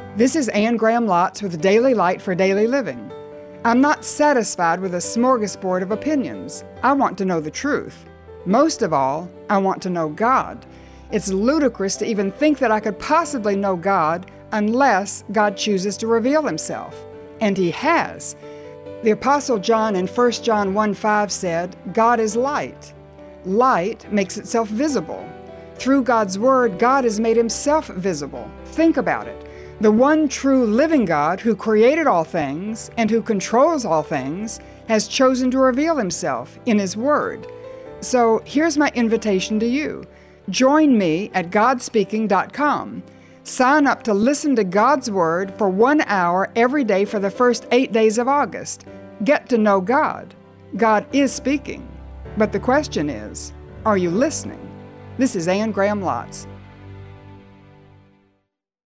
This is Anne Graham Lotz with Daily Light for Daily Living. I'm not satisfied with a smorgasbord of opinions. I want to know the truth. Most of all, I want to know God. It's ludicrous to even think that I could possibly know God unless God chooses to reveal Himself. And He has. The Apostle John in 1 John 1:5 said, God is light. Light makes itself visible. Through God's Word, God has made Himself visible. Think about it. The one true living God who created all things and who controls all things has chosen to reveal Himself in His Word. So here's my invitation to you. Join me at godspeaking.com. Sign up to listen to God's Word for 1 hour every day for the first 8 days of August. Get to know God. God is speaking. But the question is, are you listening? This is Anne Graham Lotz.